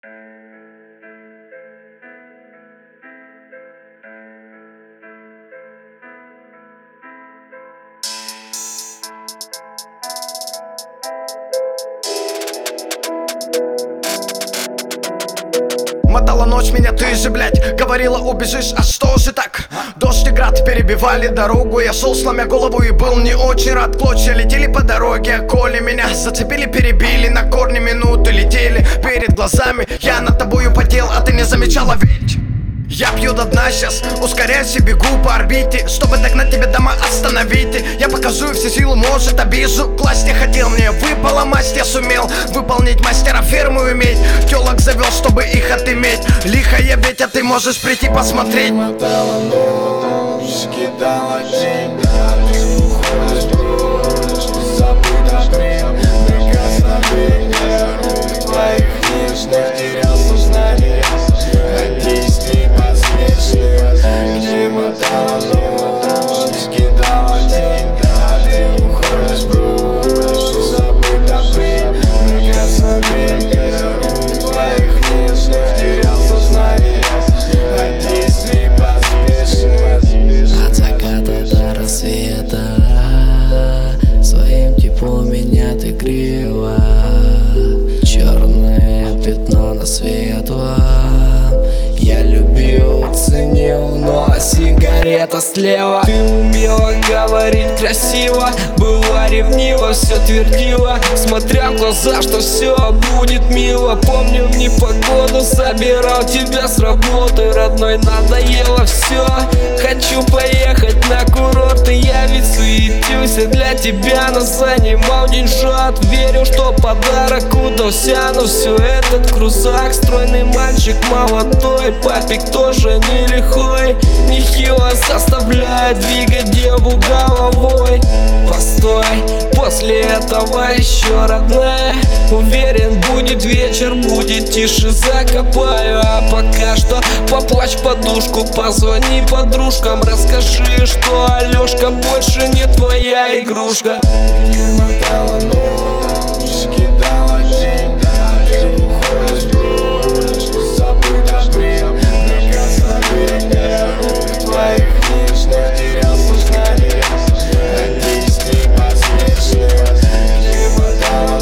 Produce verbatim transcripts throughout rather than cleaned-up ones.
Мотала ночь меня, ты же, блядь, говорила, убежишь, а что же так? Дождь и град перебивали дорогу. Я шел, сломя голову, и был не очень рад. Клочья летели по дороге, коли меня зацепили, перебили. На корни минуты летели перед глазами. Я над тобою потел, а ты не замечала, ведь я пью до дна сейчас, ускоряюсь и бегу по орбите, чтобы догнать тебя, дома остановите. Я покажу все силы, может обижу. Класть не хотел, мне выпала масть. Я сумел выполнить, мастера ферму иметь. Телок завел, чтобы их отыметь. Лихая ведь, а ты можешь прийти посмотреть. Мотала ночь, кидала день, а ты уходишь прочь. Не забудь апрель, прикосновение рук твоих нежных терял сознание от действий поспешных. Где мотала ночь, кидала день, а ты уходишь прочь. Не забудь апрель, прикосновение рук твоих нежных терял сознание от действий поспешных. От заката до рассвета своим теплом меня ты грела. Черное пятно на светлом я любил, ценил, но сигарета слева. Ты умела говорить красиво, была ревнива, все твердила, смотря в глаза, что все будет мило. Помню, в непогоду забирал тебя с работы, родной, надоело все. Хочу поехать на курорт, и я ведь суетился для тебя, но занимал деньжат. Верил, что подарок удался, но все этот крузак. Стройный мальчик молодой, папик тоже не лихой. Нехило заставляет двигать деву головой. Постой, после этого еще родная. Уверен, будет вечер, будет тише, закопаю. А пока что поплачь в подушку, позвони подружкам, расскажи, что Алешка больше не твоя игрушка. Где мотала ночь, кидала день, а ты уходишь прочь. Не забудь апрель, прикосновение рук твоих нежных терял сознание от действий поспешных. Где мотала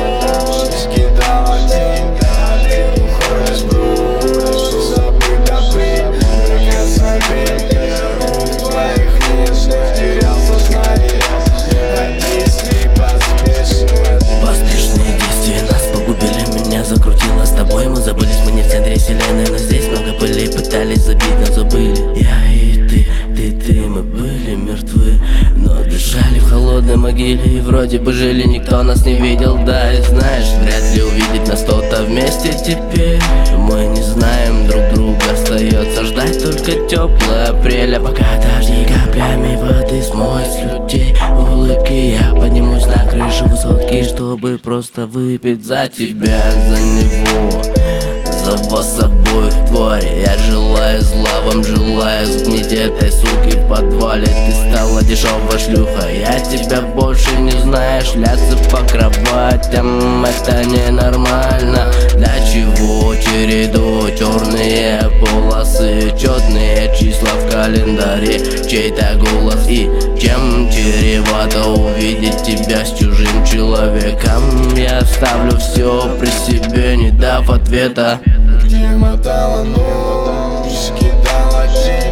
ночь, кидала день, а ты уходишь прочь. Не забудь апрель, прикосновение рук твоих нежных терял сознание от действий поспешных. Поспешные действия нас погубили, меня закрутило с тобой. Мы забылись, мы не в центре вселенной, но здесь много пыли. Пытались забить, но забыли. Я и ты, ты, ты, мы были мертвы, но дышали в холодной могиле. И вроде бы жили, никто нас не видел. Да, и знаешь, вряд ли увидеть нас кто-то вместе теперь. Мы не знаем друг друга, остается ждать только теплый апрель. А пока дожди каплями воды смоет с людей улыбки, я поднимусь на крышу высотки, чтобы просто выпить за тебя, за него, за вас обоих, тварь. Я желаю зла вам, желаю сгнить этой суки в подвале. Ты стала дешевая шлюха, я тебя больше не знаю. Шляться по кроватям, это ненормально. Для чего череду черные полосы, четные числа в календаре, чей-то голос. И чем чревато увидеть тебя с чужим человеком. Я оставлю все при себе, не дав ответа. Где мотала ночь, кидала день,